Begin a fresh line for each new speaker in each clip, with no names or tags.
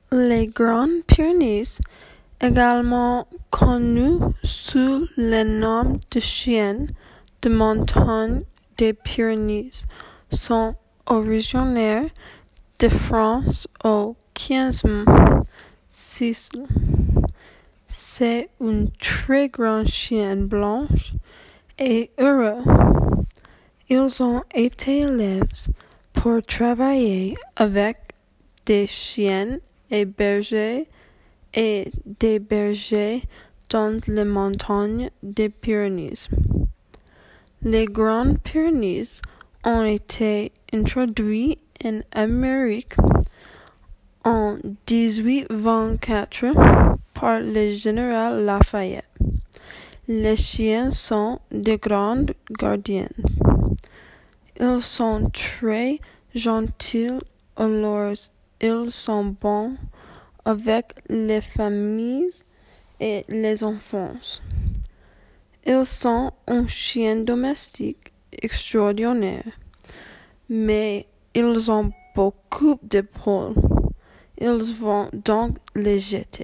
Les Grandes Pyrénées, également connues sous le nom de chiens de montagne des Pyrénées, sont originaires de France au XVe siècle. C'est un très grand chien blanc et heureux. Ils ont été élevés pour travailler avec des chiens et des bergers dans les montagnes des Pyrénées. Les Grandes Pyrénées ont été introduits en Amérique en 1824 par le général Lafayette. Les chiens sont de grands gardiens. Ils sont très gentils, alors ils sont bons avec les familles et les enfants. Ils sont un chien domestique extraordinaire, mais ils ont beaucoup de poils. Ils vont donc les jeter.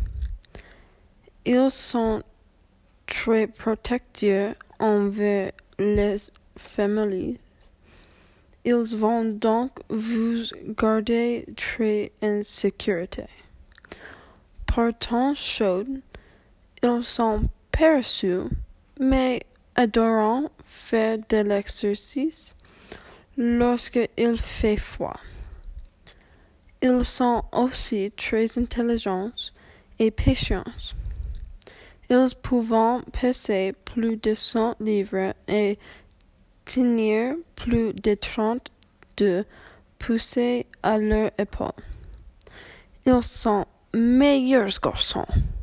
Ils sont très protecteurs envers les familles. Ils vont donc vous garder très en sécurité. Par temps chaud, ils sont paresseux, mais adorant faire de l'exercice lorsqu'il fait froid. Ils sont aussi très intelligents et patients. Ils peuvent peser plus de 100 livres et tenir plus de 32 poussées à leur épaule. Ils sont meilleurs garçons.